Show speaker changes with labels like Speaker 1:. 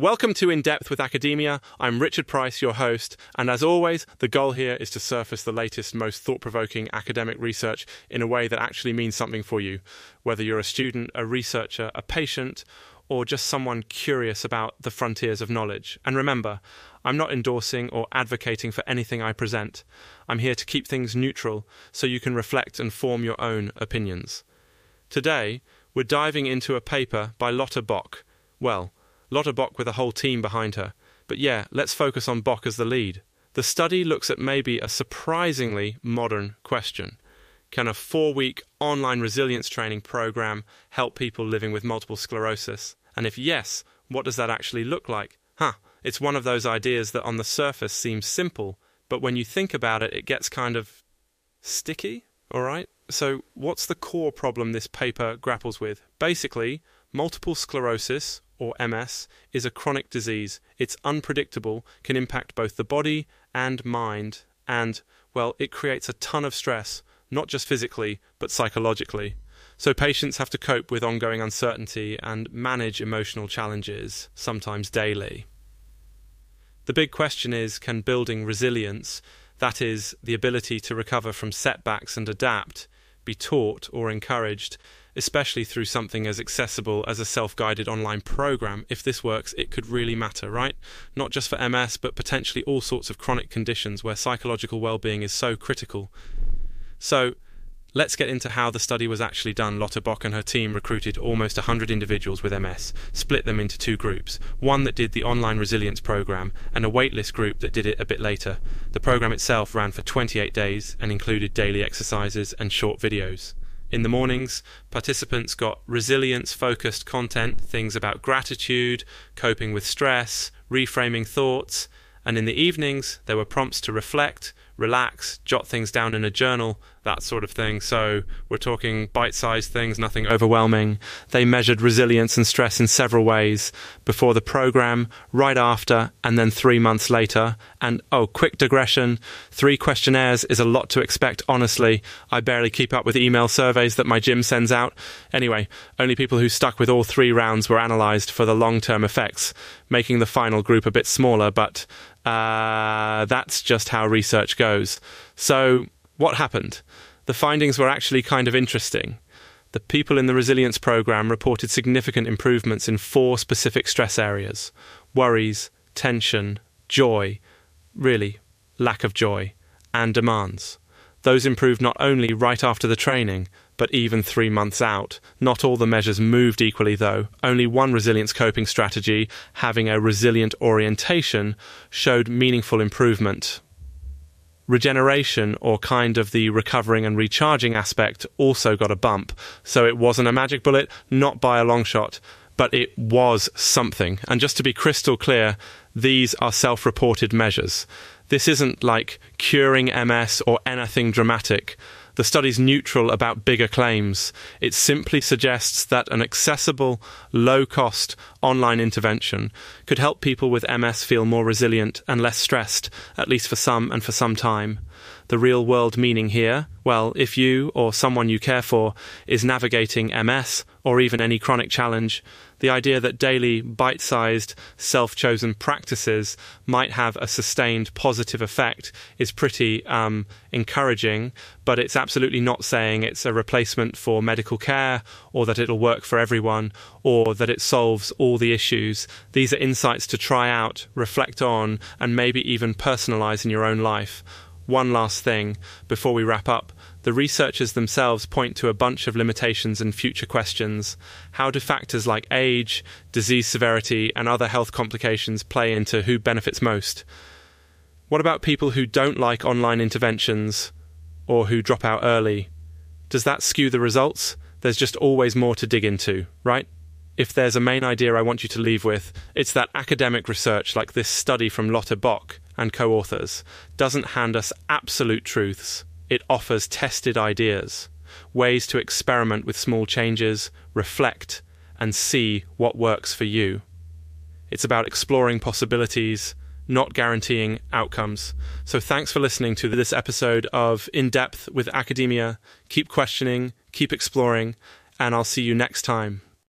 Speaker 1: Welcome to In Depth with Academia. I'm Richard Price, your host, and as always, the goal here is to surface the latest, most thought-provoking academic research in a way that actually means something for you, whether you're a student, a researcher, a patient, or just someone curious about the frontiers of knowledge. And remember, I'm not endorsing or advocating for anything I present. I'm here to keep things neutral so you can reflect and form your own opinions. Today, we're diving into a paper by Lotte Bock. Well, Lotte Bock with a whole team behind her. But yeah, let's focus on Bock as the lead. The study looks at maybe a surprisingly modern question. Can a 4-week online resilience training program help people living with multiple sclerosis? And if yes, what does that actually look like? It's one of those ideas that on the surface seems simple, but when you think about it, it gets kind of sticky, all right? So what's the core problem this paper grapples with? Basically, multiple sclerosis, or MS, is a chronic disease. It's unpredictable, can impact both the body and mind, and, well, it creates a ton of stress, not just physically, but psychologically. So patients have to cope with ongoing uncertainty and manage emotional challenges, sometimes daily. The big question is, can building resilience, that is, the ability to recover from setbacks and adapt, be taught or encouraged, especially through something as accessible as a self-guided online program? If this works, it could really matter, right? Not just for MS, but potentially all sorts of chronic conditions where psychological well-being is so critical. So, let's get into how the study was actually done. Lotte Bock and her team recruited almost 100 individuals with MS, split them into 2 groups, one that did the online resilience program and a waitlist group that did it a bit later. The program itself ran for 28 days and included daily exercises and short videos. In the mornings, participants got resilience-focused content, things about gratitude, coping with stress, reframing thoughts, and in the evenings, there were prompts to reflect, relax, jot things down in a journal, that sort of thing. So we're talking bite-sized things, nothing overwhelming. They measured resilience and stress in several ways, before the program, right after, and then 3 months later. And, quick digression, 3 questionnaires is a lot to expect, honestly. I barely keep up with email surveys that my gym sends out. Anyway, only people who stuck with all 3 rounds were analysed for the long-term effects, making the final group a bit smaller, but that's just how research goes. So, what happened? The findings were actually kind of interesting. The people in the resilience program reported significant improvements in 4 specific stress areas: worries, tension, joy, really, lack of joy, and demands. Those improved not only right after the training, but even 3 months out. Not all the measures moved equally, though. Only one resilience coping strategy, having a resilient orientation, showed meaningful improvement. Regeneration, or kind of the recovering and recharging aspect, also got a bump. So it wasn't a magic bullet, not by a long shot, but it was something. And just to be crystal clear, these are self-reported measures. This isn't like curing MS or anything dramatic. The study's neutral about bigger claims. It simply suggests that an accessible, low-cost online intervention could help people with MS feel more resilient and less stressed, at least for some and for some time. The real-world meaning here, well, if you or someone you care for is navigating MS or even any chronic challenge, the idea that daily, bite-sized, self-chosen practices might have a sustained positive effect is pretty encouraging, but it's absolutely not saying it's a replacement for medical care, or that it'll work for everyone, or that it solves all the issues. These are insights to try out, reflect on, and maybe even personalize in your own life. One last thing before we wrap up. The researchers themselves point to a bunch of limitations and future questions. How do factors like age, disease severity, and other health complications play into who benefits most? What about people who don't like online interventions or who drop out early? Does that skew the results? There's just always more to dig into, right? If there's a main idea I want you to leave with, it's that academic research like this study from Lotte Bock and co-authors doesn't hand us absolute truths. It offers tested ideas, ways to experiment with small changes, reflect, and see what works for you. It's about exploring possibilities, not guaranteeing outcomes. So thanks for listening to this episode of In Depth with Academia. Keep questioning, keep exploring, and I'll see you next time.